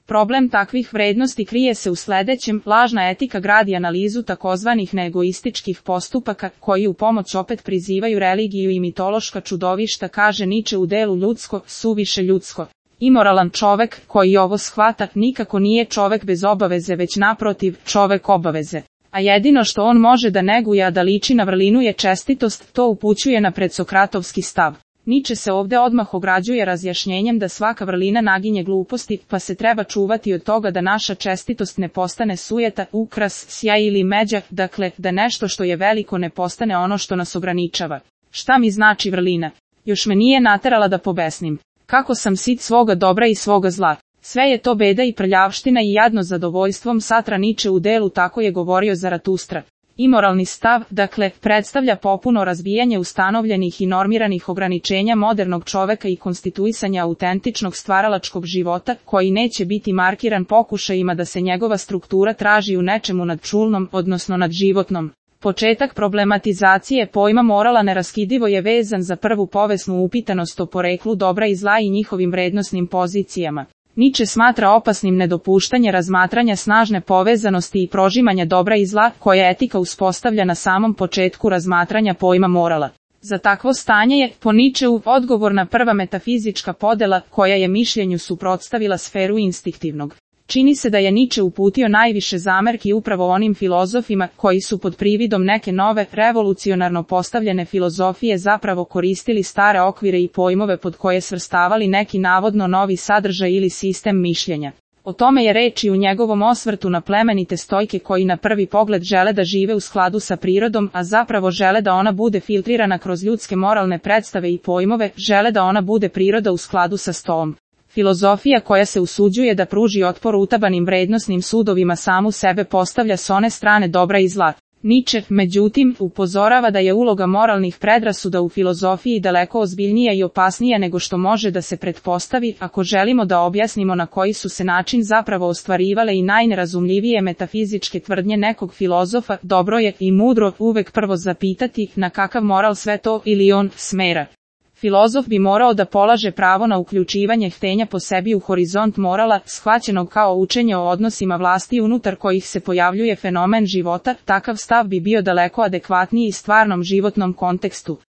Problem takvih vrednosti krije se u sledećem: lažna etika gradi analizu takozvanih neegoističkih postupaka, koji u pomoć opet prizivaju religiju i mitološka čudovišta, kaže Niče u delu Ljudsko, suviše ljudsko. Imoralan čovek, koji ovo shvata, nikako nije čovek bez obaveze, već naprotiv, čovek obaveze. A jedino što on može da neguje, a da liči na vrlinu, je čestitost, to upućuje na predsokratovski stav. Niče se ovde odmah ograđuje razjašnjenjem da svaka vrlina naginje gluposti, pa se treba čuvati od toga da naša čestitost ne postane sujeta, ukras, sjaj ili međa, dakle, da nešto što je veliko ne postane ono što nas ograničava. Šta mi znači vrlina? Još me nije naterala da pobesnim. Kako sam sit svoga dobra i svoga zla. Sve je to beda i prljavština i jadno zadovoljstvom, satra Niče u delu Tako je govorio Zaratustra. Imoralni stav, dakle, predstavlja popuno razbijanje ustanovljenih i normiranih ograničenja modernog čoveka i konstituisanja autentičnog stvaralačkog života, koji neće biti markiran pokušajima da se njegova struktura traži u nečemu nadčulnom, odnosno nadživotnom. Početak problematizacije pojma morala neraskidivo je vezan za prvu povesnu upitanost o poreklu dobra i zla i njihovim vrednosnim pozicijama. Niče smatra opasnim nedopuštanje razmatranja snažne povezanosti i prožimanja dobra i zla, koje etika uspostavlja na samom početku razmatranja pojma morala. Za takvo stanje je, po Ničeu, odgovorna prva metafizička podela, koja je mišljenju suprotstavila sferu instinktivnog. Čini se da je Niče uputio najviše zamerki upravo onim filozofima, koji su pod prividom neke nove, revolucionarno postavljene filozofije zapravo koristili stare okvire i pojmove pod koje svrstavali neki navodno novi sadržaj ili sistem mišljenja. O tome je reč i u njegovom osvrtu na plemenite stojke koji na prvi pogled žele da žive u skladu sa prirodom, a zapravo žele da ona bude filtrirana kroz ljudske moralne predstave i pojmove, žele da ona bude priroda u skladu sa stoom. Filozofija koja se usuđuje da pruži otpor utabanim vrednosnim sudovima samu sebe postavlja s one strane dobra i zla. Niče, međutim, upozorava da je uloga moralnih predrasuda u filozofiji daleko ozbiljnija i opasnija nego što može da se pretpostavi, ako želimo da objasnimo na koji su se način zapravo ostvarivale i najnerazumljivije metafizičke tvrdnje nekog filozofa. Dobro je i mudro uvek prvo zapitati na kakav moral sve to ili on smera. Filozof bi morao da polaže pravo na uključivanje htenja po sebi u horizont morala, shvaćenog kao učenje o odnosima vlasti unutar kojih se pojavljuje fenomen života. Takav stav bi bio daleko adekvatniji stvarnom životnom kontekstu.